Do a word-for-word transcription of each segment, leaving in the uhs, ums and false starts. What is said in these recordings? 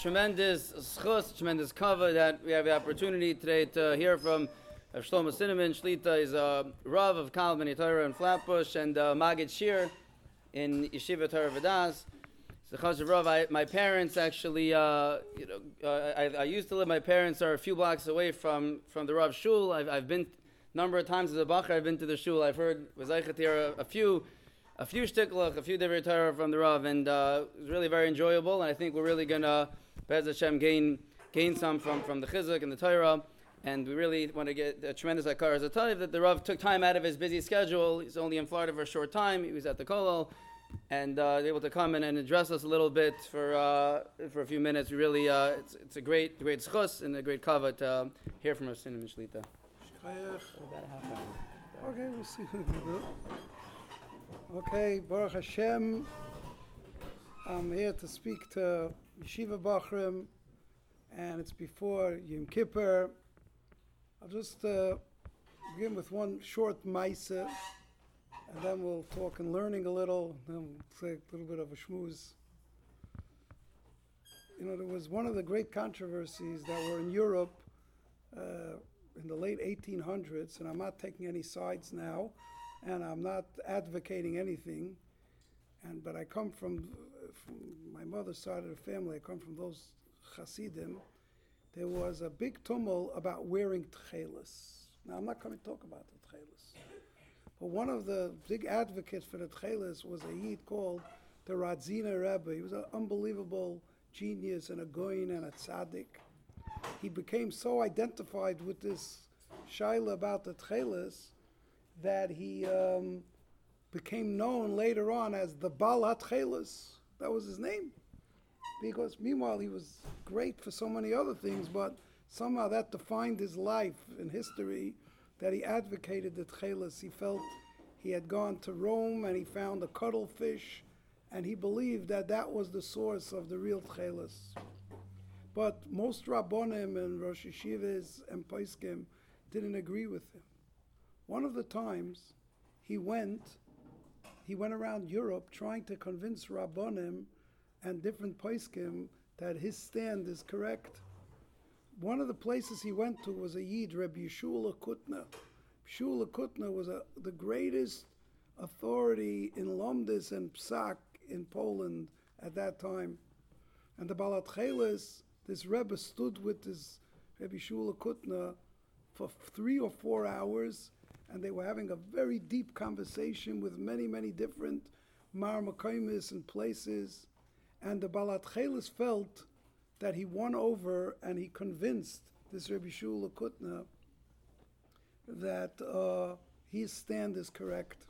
Tremendous schus, tremendous cover that we have the opportunity today to hear from Rav Shlomo Cinnamon. Shlita is a Rav of Kal B'nai Torah in Flatbush and uh, Magid Shir in Yeshiva Torah Vodaas. So Chashav Rav, I, my parents actually, uh, you know, uh, I, I used to live. My parents are a few blocks away from, from the Rav Shul. I've, I've been a number of times as a Bacher. I've been to the Shul. I've heard V'zaychet here a, a few. A few shtiklach, a few divrei Torah from the Rav, and uh, it was really very enjoyable. And I think we're really gonna, Be'ez Hashem, gain gain some from, from the chizuk and the Torah. And we really want to get a tremendous akar as a taiv that the Rav took time out of his busy schedule. He's only in Florida for a short time. He was at the Kollel, and uh, able to come in and address us a little bit for uh, for a few minutes. We really, uh, it's it's a great great schus and a great kavod to uh, hear from our Cinnamon Shlita. Okay, we'll see what we do. Okay, Baruch Hashem, I'm here to speak to Yeshiva Bachrim, and it's before Yom Kippur. I'll just uh, begin with one short maisa, and then we'll talk and learning a little, then we'll take a little bit of a shmooze. You know, there was one of the great controversies that were in Europe uh, in the late eighteen hundreds, and I'm not taking any sides now, and I'm not advocating anything, and but I come from, from my mother's side of the family. I come from those Hasidim. There was a big tumult about wearing tchelis. Now I'm not going to talk about the tchelis, but one of the big advocates for the tchelis was a yid called the Radzina Rebbe. He was an unbelievable genius and a goyin and a tzaddik. He became so identified with this shaila about the tchelis that he um, became known later on as the Baal HaTchelis. That was his name. Because meanwhile he was great for so many other things, but somehow that defined his life and history, that he advocated the tchelis. He felt he had gone to Rome and he found a cuttlefish, and he believed that that was the source of the real tchelis. But most Rabbonim and Rosh Yeshivas and Poskim didn't agree with him. One of the times he went, he went around Europe trying to convince Rabbonim and different Poskim that his stand is correct. One of the places he went to was a Yid, Rabbi Yeshua Kutna. Yeshua Kutna was a, the greatest authority in Lomdis and Psak in Poland at that time. And the Baal HaTchelis, this Rebbe stood with this Rabbi Yeshua Kutna for three or four hours, and they were having a very deep conversation with many, many different Mar Makaimis and places. And the Baal HaTchelis felt that he won over and he convinced this Rabbi Shula Kutna that uh, his stand is correct.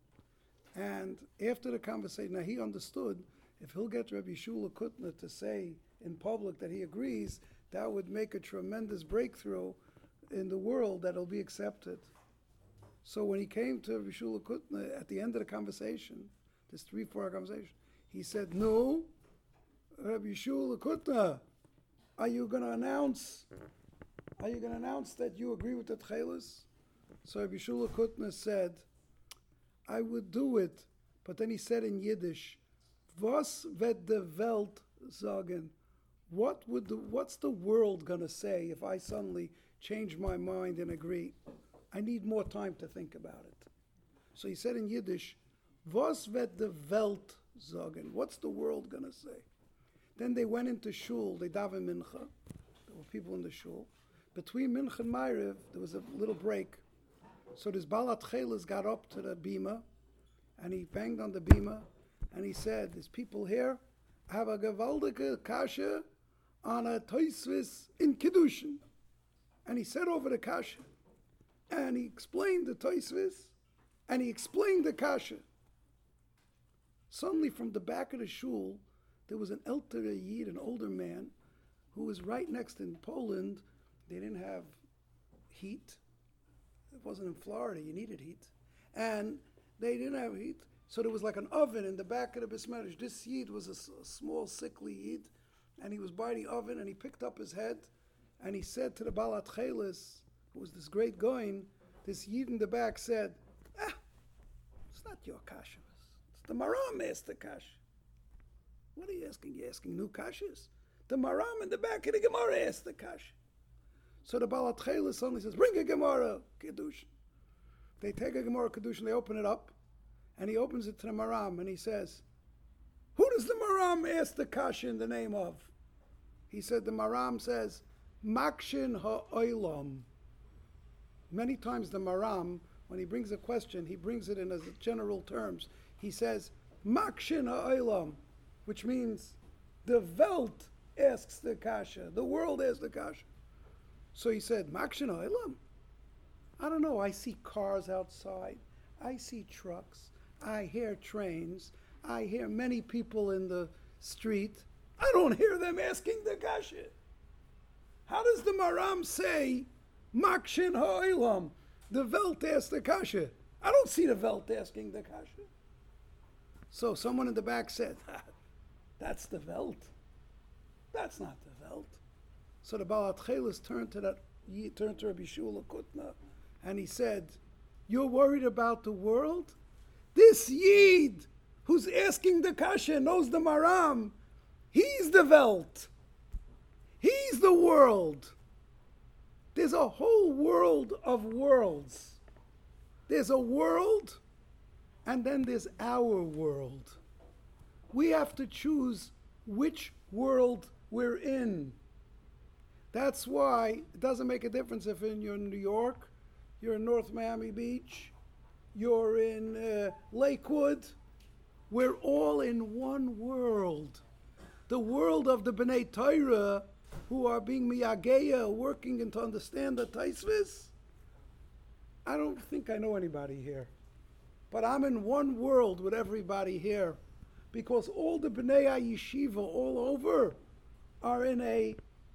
And after the conversation, now he understood if he'll get Rabbi Shula Kutna to say in public that he agrees, that would make a tremendous breakthrough in the world that will be accepted. So when he came to Rabbi Shula Kutna at the end of the conversation, this three, four-hour conversation, he said, "No, Rabbi Shula Kutna, are you going to announce? Are you going to announce that you agree with the tchelis?" So Rabbi Shula Kutna said, "I would do it," but then he said in Yiddish, "Was wird die Welt sagen?" What would the what's the world going to say if I suddenly change my mind and agree? I need more time to think about it. So he said in Yiddish, "Was wird die Welt sagen?" What's the world going to say? Then they went into shul, they daven mincha. There were people in the shul. Between mincha and Ma'ariv, there was a little break. So this Baal HaTchelis got up to the bima, and he banged on the bima, and he said, "There's people here, have a gewaldige kasha on a Tosfos in Kiddushin." And he said over the kasha, and he explained the Tosfos, and he explained the kasha. Suddenly from the back of the shul, there was an elder yid, an older man, who was right next in Poland. They didn't have heat. It wasn't in Florida, you needed heat. And they didn't have heat, so there was like an oven in the back of the Bismedish. This yid was a, a small, sickly yid, and he was by the oven, and he picked up his head, and he said to the Baal HaTchelis, who was this great goyin, this yid in the back said, "Ah, it's not your kasha. It's the Maram Master kasha." What are you asking? You're asking new kashas? The Maram in the back of the Gemara asked the kasha. So the Baal HaTcheilah suddenly says, bring a Gemara Kedushin. They take a Gemara Kedushin, they open it up, and he opens it to the Maram, and he says, who does the Maram ask the kasha in the name of? He said, the Maram says, Makshin ha'olam. Many times the Maram, when he brings a question, he brings it in as general terms. He says, Makshin ha'olam, which means the Welt asks the kasha, the world asks the kasha. So he said, Makshin ha'olam? I don't know, I see cars outside, I see trucks, I hear trains, I hear many people in the street. I don't hear them asking the kasha. How does the Maram say, Makshin ha'olam, the Welt asks the kasha? I don't see the Welt asking the kasha. So someone in the back said, that's the Welt. That's not the Welt. So the Baal HaTcheilah turned to that, he turned to Rabbi Shula Kutna, and he said, you're worried about the world? This Yid who's asking the kasha knows the Maram. He's the Welt. He's the world. There's a whole world of worlds. There's a world, and then there's our world. We have to choose which world we're in. That's why it doesn't make a difference if you're in New York, you're in North Miami Beach, you're in uh, Lakewood. We're all in one world. The world of the B'nai Torah, who are being miyageya, working and to understand the Taisvis. I don't think I know anybody here. But I'm in one world with everybody here. Because all the B'nai Yeshiva all over are in a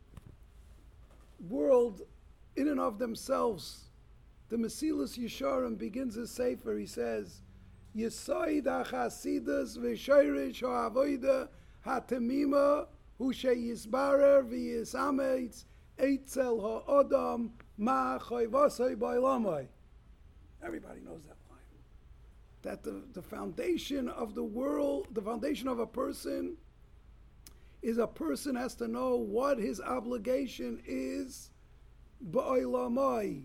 world in and of themselves. The Mesilas Yesharim begins his sefer, he says, Yesoid HaChasidus v'Shoirish HaAvoida HaTemima Hu sheYisbarer v'Yisametz Eitzel HaOdam Ma Choivosoi Ba'olamai. Everybody knows that line. That the, the foundation of the world, the foundation of a person is a person has to know what his obligation is Ba'olamai.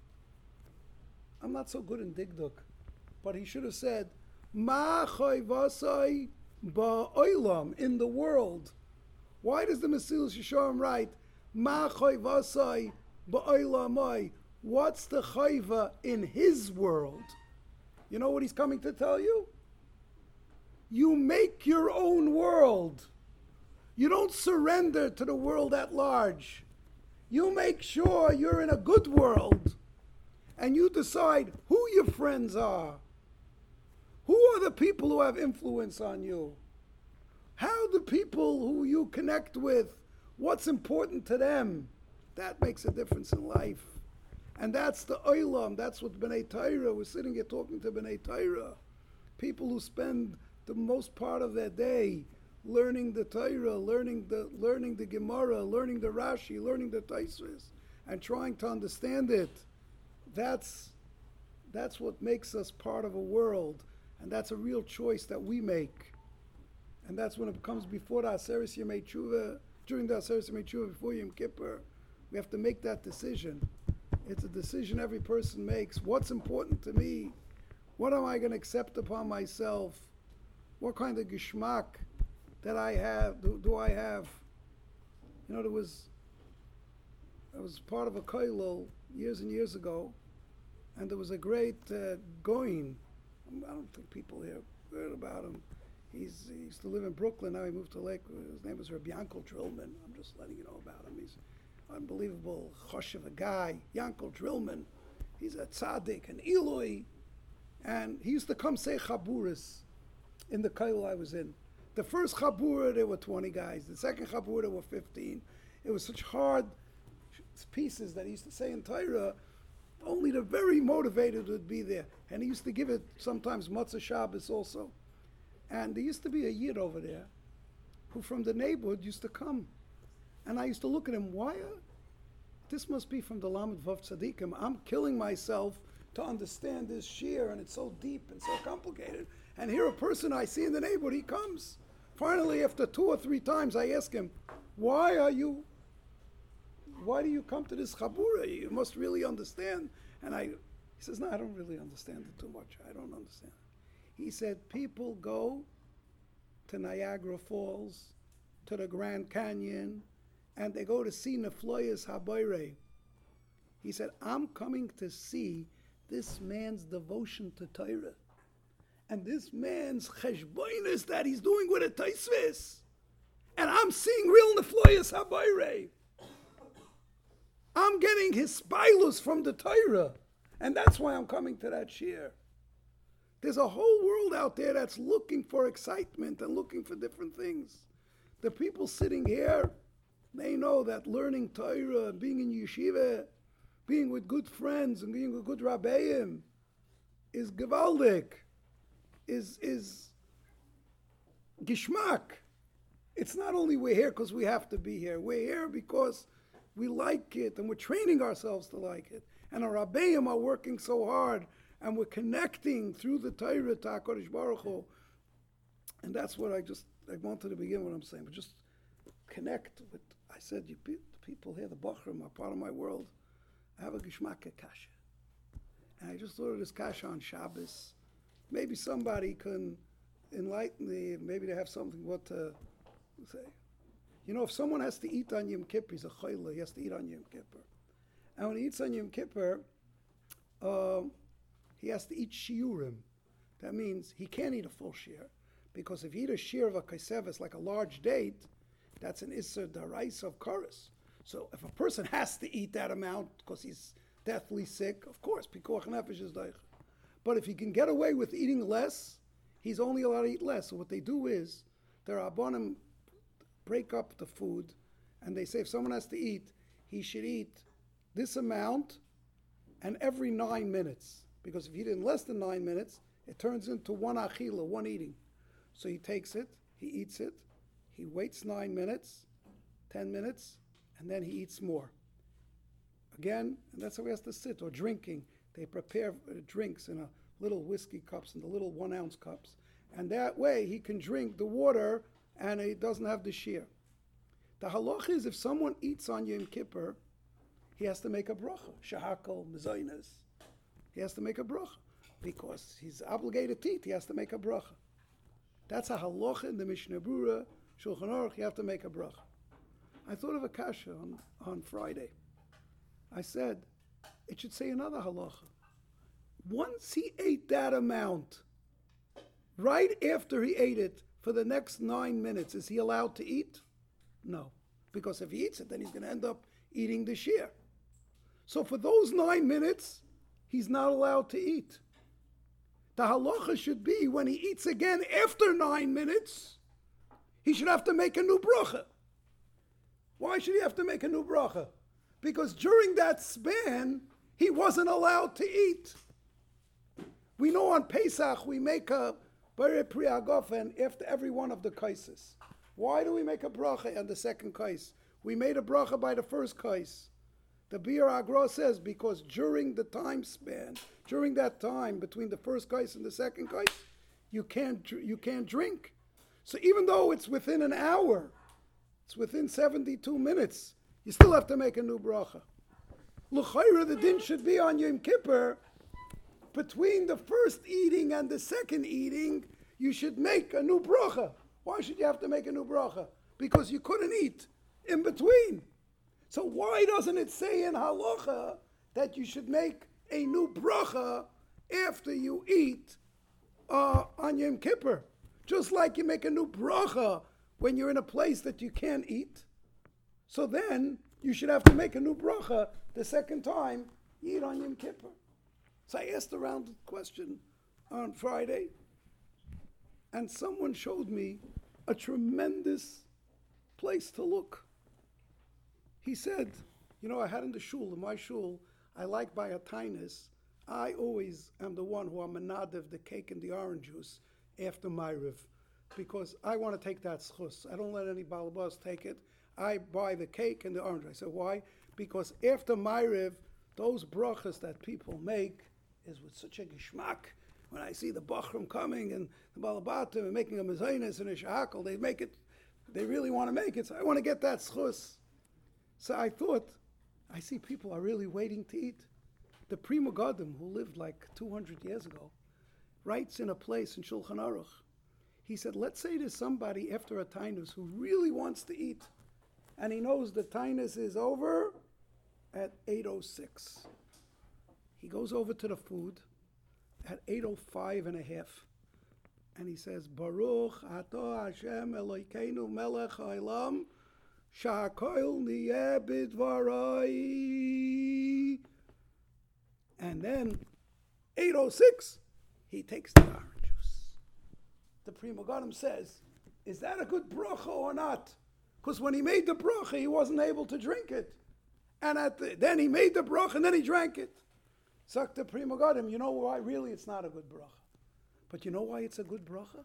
I'm not so good in Digduk, but he should have said, Ma choivasai ba'olam, in the world. Why does the Mesilas Yesharim write, Ma choivasai ba'olamai? What's the chayva in his world? You know what he's coming to tell you? You make your own world. You don't surrender to the world at large. You make sure you're in a good world. And you decide who your friends are. Who are the people who have influence on you? How the people who you connect with, what's important to them? That makes a difference in life. And that's the olam, that's what B'nai Torah, we're sitting here talking to B'nai Torah. People who spend the most part of their day learning the Torah, learning the, learning the Gemara, learning the Rashi, learning the Tosfos, and trying to understand it. That's, that's what makes us part of a world, and that's a real choice that we make. And that's when it comes before the Aseret Yemei Tshuva, during the Aseret Yemei Tshuva, before Yom Kippur, we have to make that decision. It's a decision every person makes. What's important to me? What am I going to accept upon myself? What kind of geschmack that I have, do, do I have? You know, there was, I was part of a kollel years and years ago, and there was a great uh, Goin. I don't think people here heard about him. He's, he used to live in Brooklyn, now he moved to Lake. His name was Rabbi Yankel Drillman. I'm just letting you know about him. He's an unbelievable chosh of a guy. Yankel Drillman. He's a tzaddik, an Eloi. And he used to come say chaburas in the kollel I was in. The first chabura, there were twenty guys. The second chabura, there were fifteen. It was such hard pieces that he used to say in Torah. Only the very motivated would be there. And he used to give it sometimes Matzah Shabbos also. And there used to be a Yid over there who from the neighborhood used to come. And I used to look at him, why? Are, this must be from the Lamed Vav Tzadikim. I'm killing myself to understand this shir, and it's so deep and so complicated. And here a person I see in the neighborhood, he comes. Finally, after two or three times, I ask him, Why are you, why do you come to this chabura? You must really understand. And I, he says, no, I don't really understand it too much. I don't understand. He said, people go to Niagara Falls, to the Grand Canyon, and they go to see Nefloyas Habayre. He said, I'm coming to see this man's devotion to Torah. And this man's cheshboinus that he's doing with a taisvis. And I'm seeing real Nefloyas Habayre. I'm getting his spilus from the Torah. And that's why I'm coming to that shir. There's a whole world out there that's looking for excitement and looking for different things. The people sitting here, they know that learning Torah and being in yeshiva, being with good friends and being with good rabbeim is gewaldig, is, is geschmack. It's not only we're here because we have to be here. We're here because we like it and we're training ourselves to like it. And our rabbeim are working so hard and we're connecting through the Torah to HaKadosh Baruch Hu. And that's what I just, I wanted to begin what I'm saying, but just connect with, I said, you pe- people here, the Bachrim are part of my world. I have a Geshmak Kasha. And I just thought of this Kasha on Shabbos. Maybe somebody can enlighten me, maybe they have something what to say. You know, if someone has to eat on Yom Kippur, he's a chayla, he has to eat on Yom Kippur. And when he eats on Yom Kippur, uh, he has to eat shiurim. That means he can't eat a full shir. Because if you eat a shir of a kaiseves, like a large date, that's an isser darais of chorus. So if a person has to eat that amount because he's deathly sick, of course, pikuach nefesh is daich. But if he can get away with eating less, he's only allowed to eat less. So what they do is, the rabbanim break up the food, and they say if someone has to eat, he should eat this amount and every nine minutes. Because if he did in less than nine minutes, it turns into one achila, one eating. So he takes it, he eats it, he waits nine minutes, ten minutes, and then he eats more. Again, and that's how he has to sit, or drinking. They prepare uh, drinks in a little whiskey cups, in the little one ounce cups. And that way he can drink the water and he doesn't have the shear. The halach is if someone eats on Yom Kippur, he has to make a bracha. Shahakal, mezainas. He has to make a bracha. Because he's obligated to eat, he has to make a bracha. That's a halacha in the Mishnah Berurah, Shulchan Aruch, you have to make a bracha. I thought of a kasha on, on Friday. I said, it should say another halacha. Once he ate that amount, right after he ate it, for the next nine minutes, is he allowed to eat? No. Because if he eats it, then he's going to end up eating the shear. So for those nine minutes, he's not allowed to eat. The halacha should be when he eats again after nine minutes, he should have to make a new bracha. Why should he have to make a new bracha? Because during that span, he wasn't allowed to eat. We know on Pesach we make a Bere Priagofen after every one of the kaises. Why do we make a bracha on the second kais? We made a bracha by the first kais. The Bir Agra says because during the time span, during that time between the first kais and the second kais, you can't you can't drink. So even though it's within an hour, it's within seventy-two minutes, you still have to make a new bracha. L'chayra, the din should be on Yom Kippur. Between the first eating and the second eating, you should make a new bracha. Why should you have to make a new bracha? Because you couldn't eat in between. So why doesn't it say in halacha that you should make a new bracha after you eat uh, on Yom Kippur? Just like you make a new bracha when you're in a place that you can't eat. So then you should have to make a new bracha the second time you eat on Yom Kippur. So I asked around the question on Friday, and someone showed me a tremendous place to look. He said, you know, I had in the shul, in my shul, I like by a tainis, I always am the one who am menadav the cake and the orange juice after Ma'ariv, because I want to take that schus. I don't let any balabas take it. I buy the cake and the orange. I said, why? Because after Ma'ariv, those brachas that people make is with such a geschmack. When I see the Bachram coming and the Balabatim and making a mezainis and a shahakal, they make it They really want to make it. So I want to get that schus. So I thought, I see people are really waiting to eat. The Pri Megadim, who lived like two hundred years ago, writes in a place in Shulchan Aruch. He said, let's say there's somebody after a tainus who really wants to eat, and he knows the tainus is over at eight oh six. He goes over to the food at eight oh five and a half, and he says, Baruch Ato Hashem Elokeinu Melech Haolam Sha'akol Niyeh B'dvarai. And then, eight oh six, he takes the orange juice. The Pri Megadim says, is that a good bracha or not? Because when he made the bracha, he wasn't able to drink it. And at the, then he made the bracha and then he drank it. Sak the Pri Megadim, you know why really it's not a good bracha? But you know why it's a good bracha?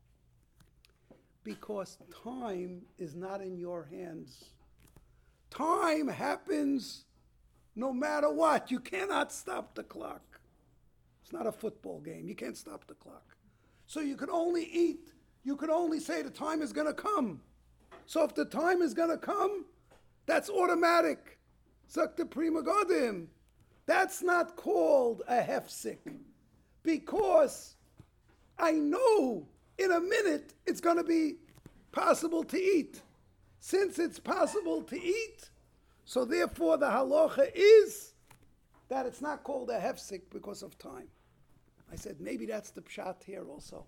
Because time is not in your hands. Time happens no matter what. You cannot stop the clock. It's not a football game. You can't stop the clock. So you can only eat. You can only say the time is going to come. So if the time is going to come, that's automatic. Sak the Pri Megadim. That's not called a hefsek. Because I know in a minute it's going to be possible to eat. Since it's possible to eat, so therefore the halacha is that it's not called a hefsek because of time. I said maybe that's the pshat here also.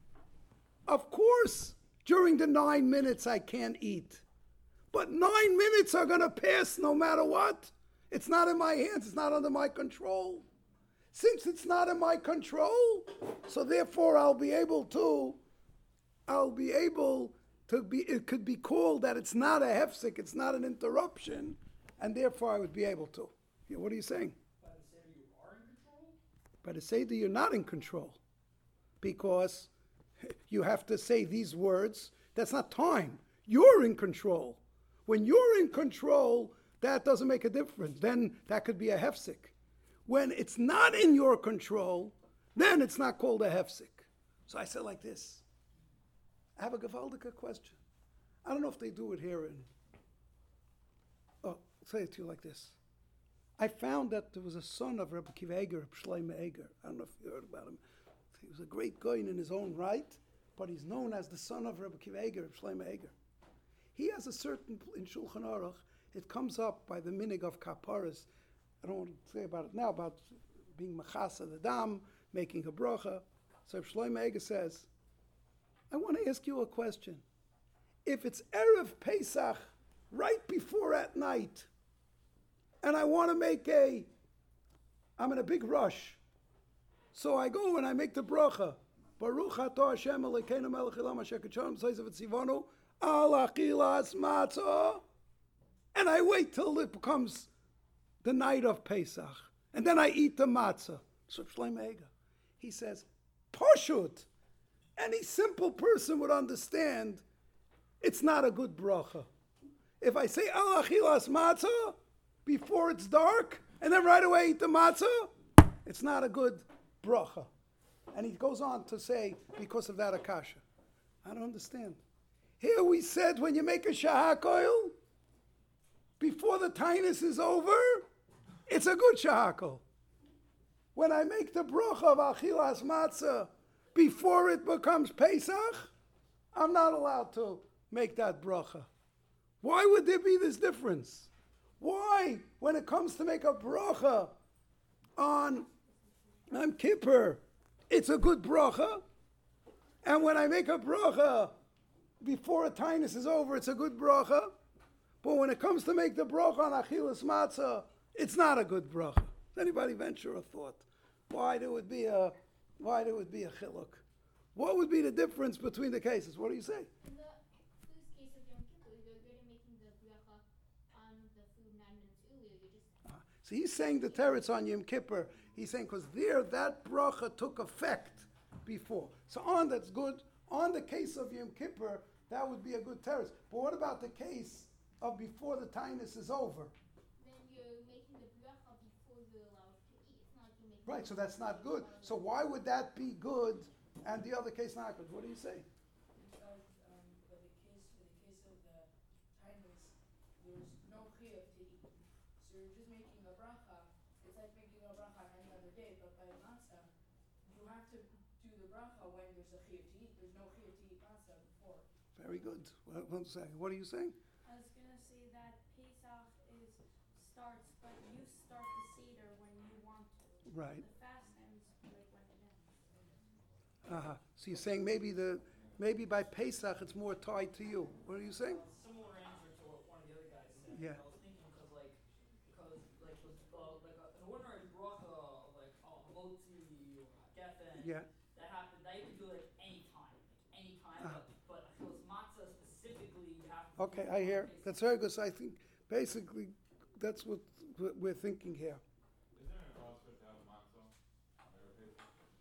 Of course, during the nine minutes I can't eat. But nine minutes are going to pass no matter what. It's not in my hands. It's not under my control. Since it's not in my control, so therefore I'll be able to, I'll be able to be, it could be called that it's not a hefsek, it's not an interruption, and therefore I would be able to. Yeah, what are you saying? By the Seder you are in control? By the Seder you're not in control. Because you have to say these words. That's not time. You're in control. When you're in control, that doesn't make a difference. Then that could be a hefsek. When it's not in your control, then it's not called a hefsek. So I said like this. I have a gewaldige question. I don't know if they do it here in... Oh, I'll say it to you like this. I found that there was a son of Rebbe Akiva Eger, Shlomo Eger. I don't know if you heard about him. He was a great guy in his own right, but he's known as the son of Rebbe Akiva Eger, Shlomo Eger. He has a certain, in Shulchan Aruch, it comes up by the minig of kaparas. I don't want to say about it now, about being machasa the dam, making a bracha. So Shlomo Eger says, I want to ask you a question. If it's Erev Pesach, right before at night, and I want to make a, I'm in a big rush, so I go and I make the bracha. Baruch atah Hashem Elokeinu melech haolam asher kidshanu b'tzeisav v'tzivanu al achilas matzah. And I wait till it becomes the night of Pesach. And then I eat the matzah. So Shlomo Eger, he says, Pashut. Any simple person would understand it's not a good bracha. If I say al achilas matzah before it's dark, and then right away eat the matzah, it's not a good bracha. And he goes on to say, because of that akasha. I don't understand. Here we said when you make a shahak oil, before the tainus is over, it's a good shahakol. When I make the bracha of achilas matzah before it becomes Pesach, I'm not allowed to make that bracha. Why would there be this difference? Why, when it comes to make a bracha on Yom Kippur, it's a good bracha, and when I make a bracha before a tainus is over, it's a good bracha, but when it comes to make the bracha on achilas matzah, it's not a good bracha. Does anybody venture a thought why there would be a why there would be a chiluk? What would be the difference between the cases? What do you say? In the this case of Yom Kippur, you're good at making the bracha on the food nine minutes earlier. You just Uh, so he's saying the teretz on Yom Kippur. He's saying because there that bracha took effect before. So on that's good. On the case of Yom Kippur, that would be a good teretz. But what about the case of before the tainus is over? then you're making the bracha before you're allowed to eat. It's not you making Right, so that's not good. So why would that be good and the other case not good? What do you say? Because um, for the case, for the case So you're just making a bracha. It's like making a bracha on any other day, but by matzah, you have to do the bracha when there's a chiyuv to eat. There's no chiyuv to eat matzah before. Very good. Well, one second. What are you saying? I was gonna say that Pesach is starts, but you start the Seder when you want to. Right. The fast ends like when it ends. Uh-huh. So you're saying maybe the maybe by Pesach it's more tied to you. What are you saying? Similar answer to what one of the other guys said. Yeah. I was thinking because like, because like with uh, like a, an ordinary bracha like uh, hamotzi or geffen, Yeah. that happened. That you can do like any time, like any time. Uh-huh. But but with matzah specifically, you have to. Okay, do I hear. it. That's very good. So I think basically that's what what we're thinking here. Is there an also to have matzah on their Pesach?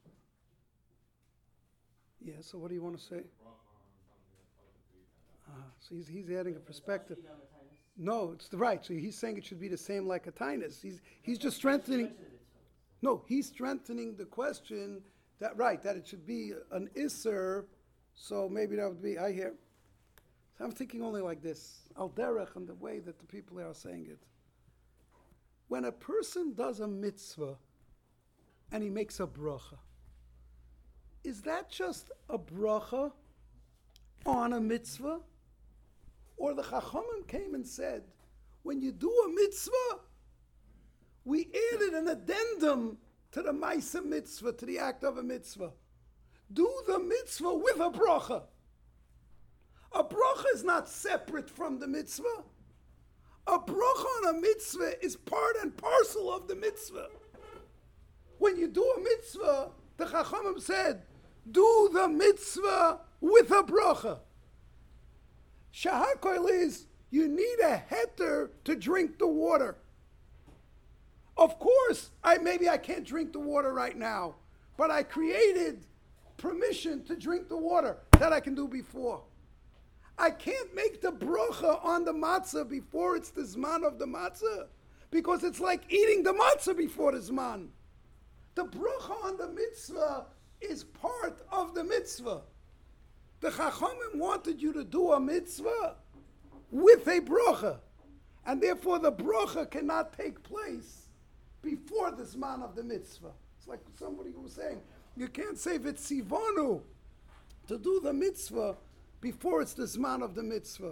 Yeah. So what do you want to say? Bracha on something that's supposed to eat and that. Uh, so he's he's adding a perspective. No, it's the right. So he's saying it should be the same like a tinus. He's he's just strengthening. No, he's strengthening the question that right that it should be an isser. So maybe that would be I hear. So I'm thinking only like this al derech and the way that the people are saying it. When a person does a mitzvah and he makes a bracha, is that just a bracha on a mitzvah? Or the Chachamim came and said, when you do a mitzvah, we added an addendum to the Maisa mitzvah, to the act of a mitzvah. Do the mitzvah with a bracha. A bracha is not separate from the mitzvah. A bracha on a mitzvah is part and parcel of the mitzvah. When you do a mitzvah, the Chachamim said, do the mitzvah with a bracha. Shahakoil is, you need a heter to drink the water. Of course, I maybe I can't drink the water right now, but I created permission to drink the water that I can do before. I can't make the bracha on the matzah before it's the zman of the matzah, because it's like eating the matzah before the zman. The bracha on the mitzvah is part of the mitzvah. The Chachamim wanted you to do a mitzvah with a bracha, and therefore the bracha cannot take place before the zman of the mitzvah. It's like somebody was saying, you can't say v'tzivanu to do the mitzvah before it's the zman of the mitzvah.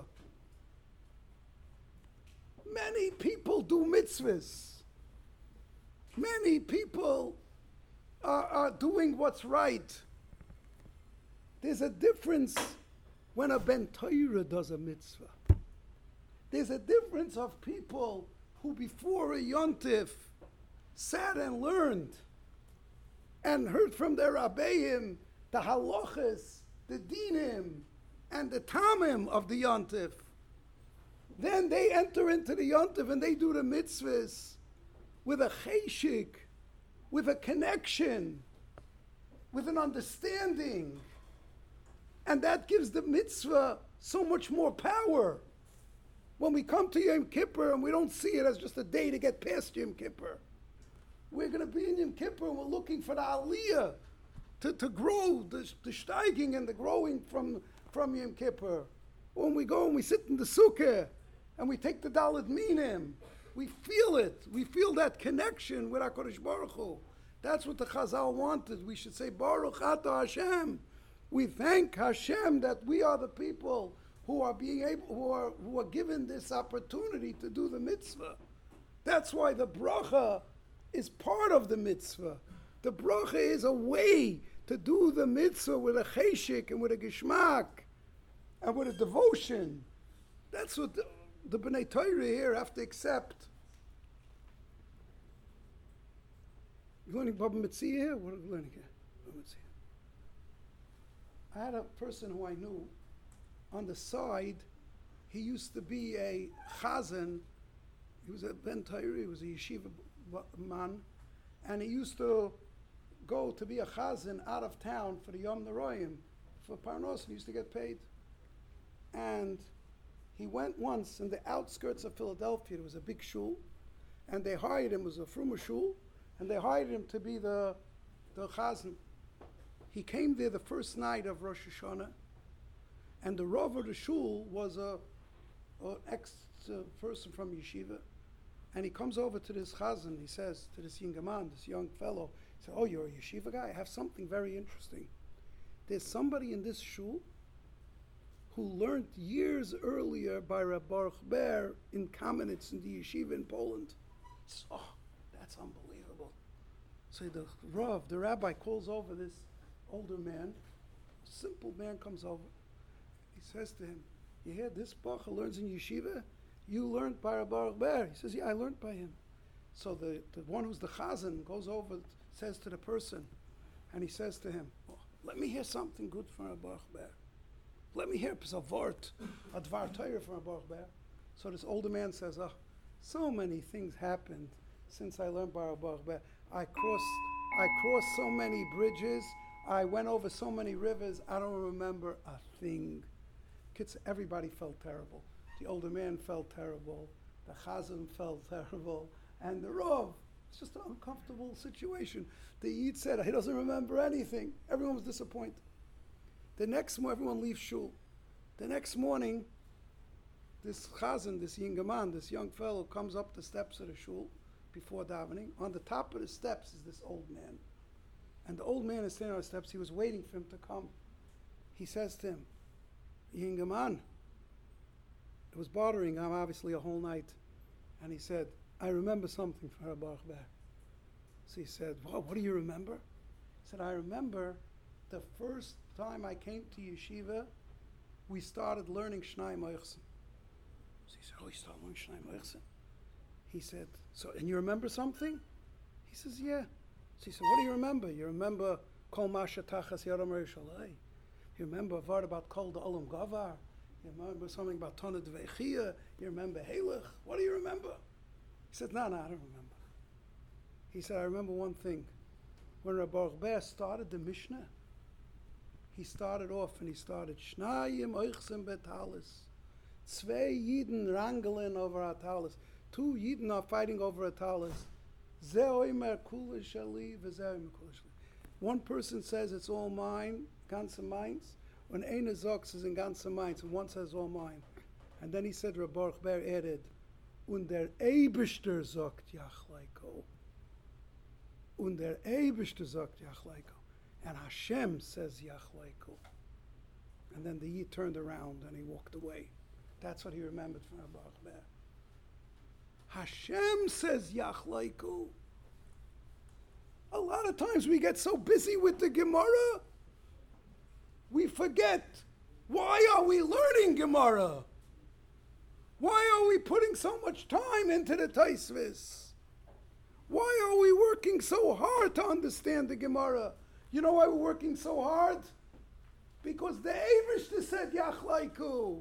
Many people do mitzvahs. Many people are, are doing what's right. There's a difference when a Ben Torah does a mitzvah. There's a difference of people who before a yontif sat and learned and heard from their rabbeim the halachas, the dinim, and the tamim of the yontif. Then they enter into the yontif and they do the mitzvahs with a cheshik, with a connection, with an understanding. And that gives the mitzvah so much more power. When we come to Yom Kippur and we don't see it as just a day to get past Yom Kippur, we're going to be in Yom Kippur and we're looking for the aliyah to, to grow, the, the steiging and the growing from, from Yom Kippur. When we go and we sit in the sukkah and we take the Dalet Minim, we feel it. We feel that connection with HaKadosh Baruch Hu. That's what the Chazal wanted. We should say, Baruch Atah Hashem. We thank Hashem that we are the people who are being able, who are who are given this opportunity to do the mitzvah. That's why the bracha is part of the mitzvah. The bracha is a way to do the mitzvah with a cheshik and with a geschmack and with a devotion. That's what the, the B'nai Torah here have to accept. You learning Baba Metzia here? What are we learning here? Baba Metzia. I had a person who I knew on the side. He used to be a chazan. He was a Ben Torah, he was a yeshiva man, and he used to go to be a chazan out of town for the Yom Noraim, for Parnos, and he used to get paid. And he went once in the outskirts of Philadelphia. There was a big shul, and they hired him, it was a Fruma shul, and they hired him to be the, the chazan. He came there the first night of Rosh Hashanah, and the Rav of the shul was a, an ex uh, person from yeshiva, And he comes over to this chazan. He says to this young man, this young fellow, he said, "Oh, you're a yeshiva guy? I have something very interesting. There's somebody in this shul who learned years earlier by Reb Baruch Ber in Kamenitz in the yeshiva in Poland." He says, "Oh, that's unbelievable." So the Rav, the rabbi, calls over this older man. A simple man comes over. He says to him, "You hear this Bacha learns in yeshiva? You learned by Reb Baruch Ber." He says, "Yeah, I learned by him." So the, the one who's the chazan goes over, says to the person, and he says to him, "Oh, let me hear something good from Reb Baruch Ber. Let me hear a vort, a dvar Torah from Reb Baruch Ber." So this older man says, "Oh, so many things happened since I learned by Reb Baruch Ber. I crossed, I crossed so many bridges. I went over so many rivers. I don't remember a thing." Kids, everybody felt terrible. The older man felt terrible. The chazan felt terrible, and the Rav. It's just an uncomfortable situation. The Yid said he doesn't remember anything. Everyone was disappointed. The next morning, everyone leaves shul. The next morning, this chazan, this yingaman, this young fellow, comes up the steps of the shul before davening. On the top of the steps is this old man. And the old man is standing on the steps. He was waiting for him to come. He says to him, "Yingaman, it was bothering him obviously a whole night." And he said, "I remember something from Reb Baruch Ber." So he said, "Well, what do you remember?" He said, "I remember the first time I came to yeshiva, we started learning Shnai Moichsen." So he said, "Oh, you started learning Shnai Moichsen?" He said, "So, and you remember something?" He says, "Yeah." So he said, "What do you remember? You remember Kol Masha Tachas Yadam Rishalei? You remember a word about Kol the Olam Gavar? You remember something about Tona Dveichia? You remember Halach? What do you remember?" He said, "No, no, I don't remember." He said, "I remember one thing. When Reb Baruch Ber started the Mishnah, he started off and he started Shnayim Oichsem Betalis. Zwei Yiden wrangling over a talis. Two Yiden are fighting over a talis. Ze oimer kula shali, v'ze oimer kula shali." One person says it's all mine, ganze meins. When einer sagt is in ganze meins, and one says all mine. And then he said, Reb Baruch Ber added, "Und der Eibishter sagt Yachleiko." Und der Eibishter sagt Yachleiko. And Hashem says Yachleiko. And then the Yid turned around and he walked away. That's what he remembered from Reb Baruch Ber. Hashem says Yachleiko. A lot of times we get so busy with the Gemara, we forget. Why are we learning Gemara? Why are we putting so much time into the Taisvis? Why are we working so hard to understand the Gemara? You know why we're working so hard? Because the Eivishter said Yachlaiku.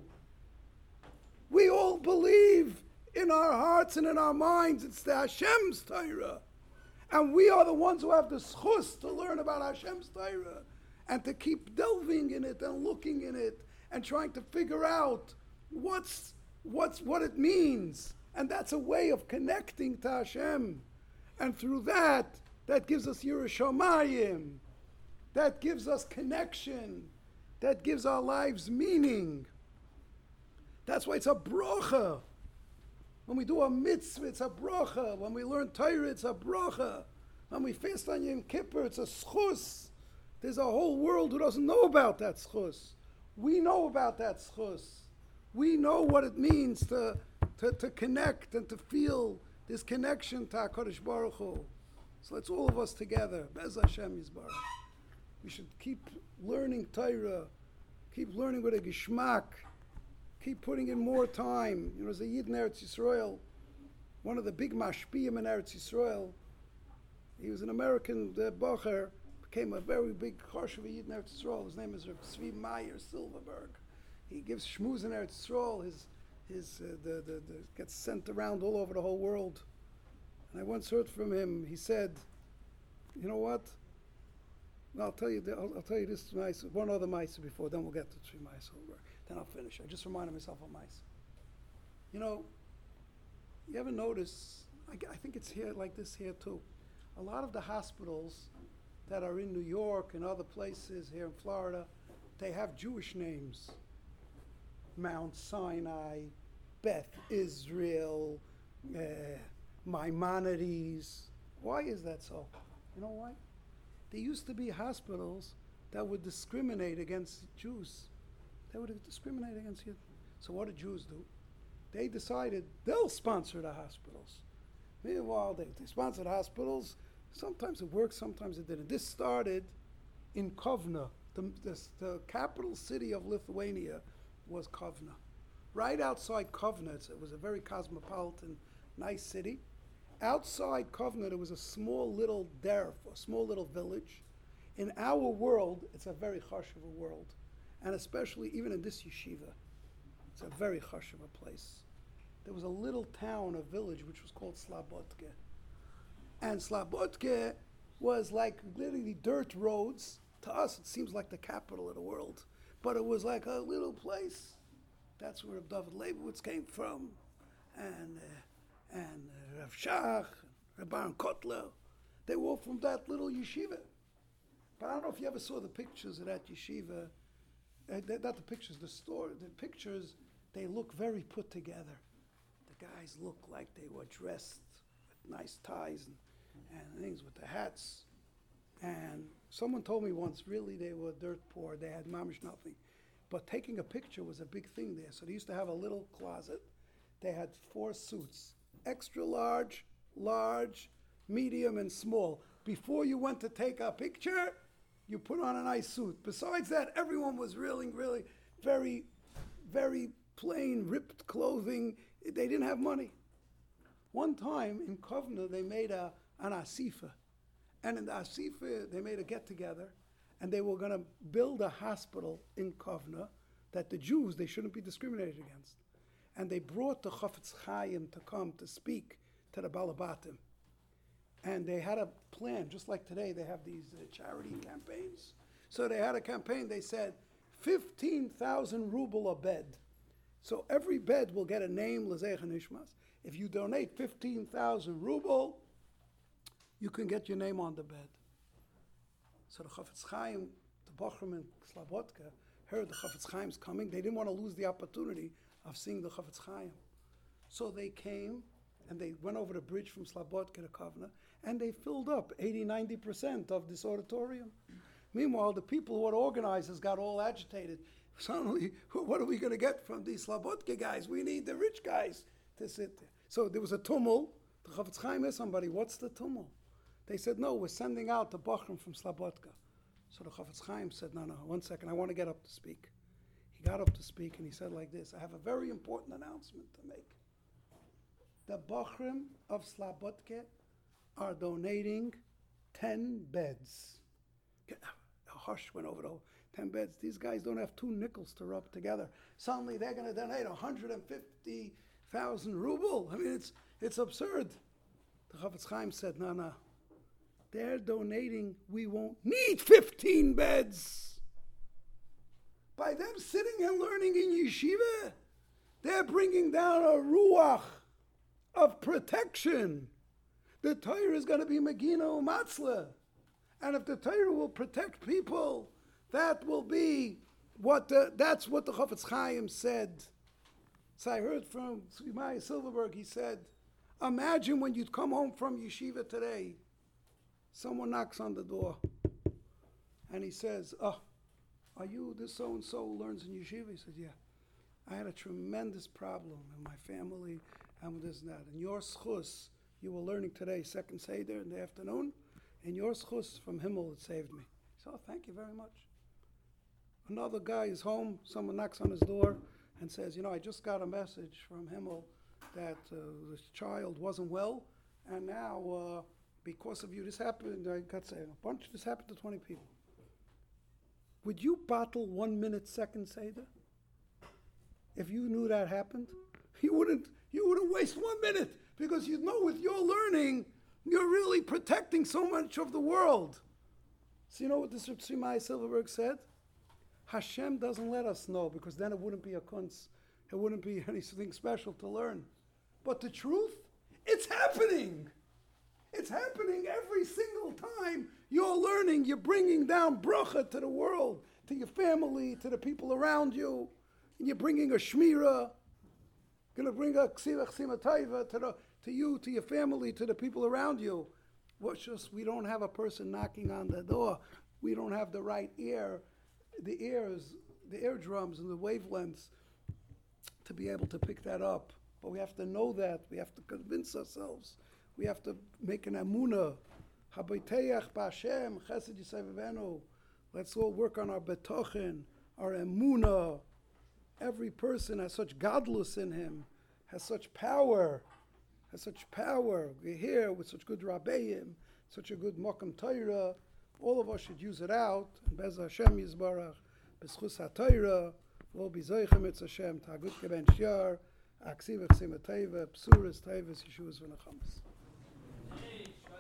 We all believe in our hearts and in our minds it's the Hashem's Torah. And we are the ones who have the schus to learn about Hashem's Torah and to keep delving in it and looking in it and trying to figure out what's what's what it means. And that's a way of connecting to Hashem. And through that, that gives us Yerushalayim. That gives us connection. That gives our lives meaning. That's why it's a bracha. When we do a mitzvah, it's a bracha. When we learn Torah, it's a bracha. When we fast on Yom Kippur, it's a schus. There's a whole world who doesn't know about that schus. We know about that schus. We know what it means to, to, to connect and to feel this connection to HaKadosh Baruch Hu. So let's all of us together. Bez Hashem Yisbarach. We should keep learning Torah. Keep learning with a geschmack. Keep putting in more time. You know, as a Yid in Eretz Yisrael, one of the big mashpiyim in Eretz Yisrael, he was an American uh, bacher, became a very big Choshev Yid in Eretz Yisrael. His name is Reb Tzvi Meyer Silverberg. He gives shmuz in Eretz Yisrael. His, his, uh, the, the, the, gets sent around all over the whole world. And I once heard from him, he said, you know what? No, I'll tell you, the, I'll, I'll tell you this mice, one other mice before, then we'll get to Tzvi Meyer Silverberg. Then I'll finish. I just reminded myself of mice. You know, you ever notice, I, I think it's here like this here too. A lot of the hospitals that are in New York and other places here in Florida, they have Jewish names. Mount Sinai, Beth Israel, uh, Maimonides. Why is that so? You know why? There used to be hospitals that would discriminate against Jews. They would discriminate against you. So what did Jews do? They decided they'll sponsor the hospitals. Meanwhile, they, they sponsored hospitals. Sometimes it worked, sometimes it didn't. This started in Kovna. The, this, the capital city of Lithuania was Kovna. Right outside Kovna, it was a very cosmopolitan, nice city. Outside Kovna, there was a small little derf, a small little village. In our world, it's a very hush of a world. And especially even in this yeshiva, it's a very hush of a place. There was a little town, a village, which was called Slabodke. And Slabodke was like literally dirt roads. To us, it seems like the capital of the world. But it was like a little place. That's where David Leibowitz came from. And uh, and uh, Rav Shach, Rav Baron Kotler. They were all from that little yeshiva. But I don't know if you ever saw the pictures of that yeshiva. Uh, they, not the pictures, the story. The pictures, they look very put together. The guys look like they were dressed with nice ties and, and things with the hats. And someone told me once, really, they were dirt poor. They had mamish nothing. But taking a picture was a big thing there. So they used to have a little closet. They had four suits, extra large, large, medium, and small. Before you went to take a picture, you put on a nice suit. Besides that, everyone was really, really very, very plain, ripped clothing. They didn't have money. One time in Kovna, they made a, an asifa. And in the asifa, they made a get-together, and they were going to build a hospital in Kovna that the Jews, they shouldn't be discriminated against. And they brought the Chafetz Chaim to come to speak to the Balabatim. And they had a plan, just like today, they have these uh, charity campaigns. So they had a campaign, they said, fifteen thousand ruble a bed. So every bed will get a name, L'Zeich HaNishmas. If you donate fifteen thousand ruble, you can get your name on the bed. So the Chafetz Chaim, the Bochum in Slabodka, heard the Chafetz Chaim's coming. They didn't want to lose the opportunity of seeing the Chafetz Chaim. So they came, and they went over the bridge from Slabodka to Kovna, and they filled up eighty, ninety percent of this auditorium. Meanwhile, the people who had organizers got all agitated. Suddenly, what are we going to get from these Slabodka guys? We need the rich guys to sit there. So there was a tumult. The Chafetz Chaim asked somebody, what's the tumult? They said, no, we're sending out the Bochum from Slabodka. So the Chafetz Chaim said, no, no, one second, I want to get up to speak. He got up to speak and he said like this, I have a very important announcement to make. The Bochum of Slabodka are donating ten beds. A hush went over the whole ten beds. These guys don't have two nickels to rub together. Suddenly they're going to donate one hundred fifty thousand ruble. I mean, it's it's absurd. The Chafetz Chaim said, no, no. They're donating, we won't need fifteen beds. By them sitting and learning in yeshiva, they're bringing down a ruach of protection. The Torah is going to be Megina Umatzla. And if the Torah will protect people, that will be what the, that's what the Chafetz Chaim said. So I heard from Tzvi Silverberg, he said, imagine when you'd come home from yeshiva today, someone knocks on the door, and he says, oh, are you this so-and-so who learns in yeshiva? He said, yeah. I had a tremendous problem in my family and with this and that. And your schus, you were learning today, second Seder in the afternoon, and your schus from Himmel, it saved me. So oh, thank you very much. Another guy is home, someone knocks on his door and says, you know, I just got a message from Himmel that uh, this child wasn't well, and now uh, because of you, this happened, I got to say, a bunch, this happened to twenty people. Would you bottle one minute second Seder? If you knew that happened, you wouldn't, you wouldn't waste one minute, because you know with your learning, you're really protecting so much of the world. So you know what this Reb Tzvi Silverberg said? Hashem doesn't let us know, because then it wouldn't be a kunz. It wouldn't be anything special to learn. But the truth, it's happening. It's happening every single time you're learning. You're bringing down bracha to the world, to your family, to the people around you. And you're bringing a shmirah. Going to bring a ksiva chsima taiva to the to you, to your family, to the people around you. What's just we don't have a person knocking on the door. We don't have the right ear, the ears, the eardrums and the wavelengths to be able to pick that up. But we have to know that. We have to convince ourselves. We have to make an amunah. Habayteach b'Hashem chesed yisei v'venu. Let's all work on our betochen, our emunah. Every person has such godless in him, has such power, has such power. We're here with such good rabbeim, such a good mokum Torah. All of us should use it out. And Bez Hashem Yisbarach, B'schus HaTorah, Lo B'zoichem Etz Hashem, Ta'gut Geben Shiar, Aksiv Echsim Teva, Psuris Tevis, Yeshuas V'Nechamas.